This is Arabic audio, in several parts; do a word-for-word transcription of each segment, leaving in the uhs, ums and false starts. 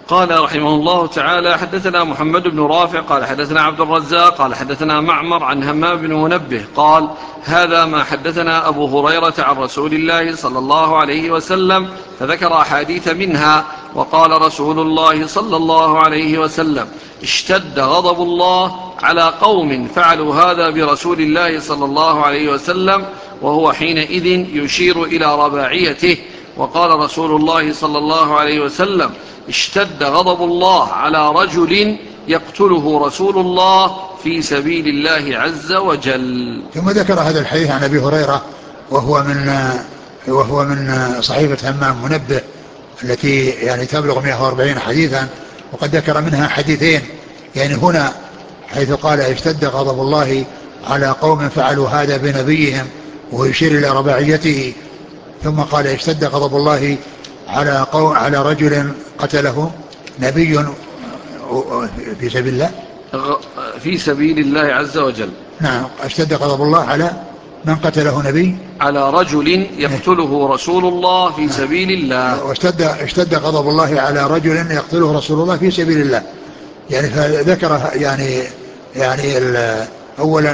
قال رحمه الله تعالى: حدثنا محمد بن رافع قال حدثنا عبد الرزاق قال حدثنا معمر عن همام بن منبه قال: هذا ما حدثنا أبو هريرة عن رسول الله صلى الله عليه وسلم، فذكر أحاديث منها. وقال رسول الله صلى الله عليه وسلم: اشتد غضب الله على قوم فعلوا هذا برسول الله صلى الله عليه وسلم، وهو حينئذ يشير إلى رباعيته. وقال رسول الله صلى الله عليه وسلم: اشتد غضب الله على رجل يقتله رسول الله في سبيل الله عز وجل. ثم ذكر هذا الحديث عن أبي هريرة وهو من وهو من صحيفة همام منبه التي يعني تبلغ مئة وأربعين حديثا، وقد ذكر منها حديثين يعني هنا حيث قال: اشتد غضب الله على قوم فعلوا هذا بنبيهم، ويشير إلى رباعيته. ثم قال: اشتد غضب الله على قوم على رجل قتله نبي في سبيل الله في سبيل الله عز وجل. نعم، اشتد غضب الله على من قتله نبي، على رجل يقتله رسول الله في سبيل الله. واشتد اشتد غضب الله على رجل يقتله رسول الله في سبيل الله. يعني فذكر يعني يعني اولا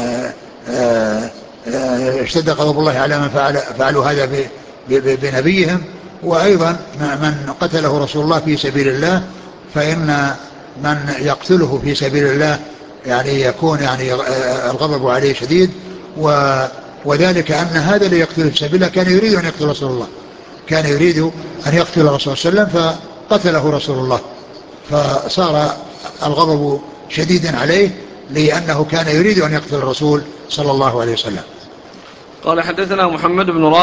اشتد غضب الله على من فعل فعلوا هذا بنبيهم، وايضا من قتله رسول الله في سبيل الله، فان من يقتله في سبيل الله يعني يكون يعني الغضب عليه شديد. وذلك أن هذا اللي يقتله في سبيل الله كان يريد أن يقتل رسول الله، كان يريد أن يقتل رسول الله صلى الله عليه وسلم فقتله رسول الله، فصار الغضب شديدا عليه لأنه كان يريد أن يقتل الرسول صلى الله عليه وسلم. قال: حدثنا محمد بن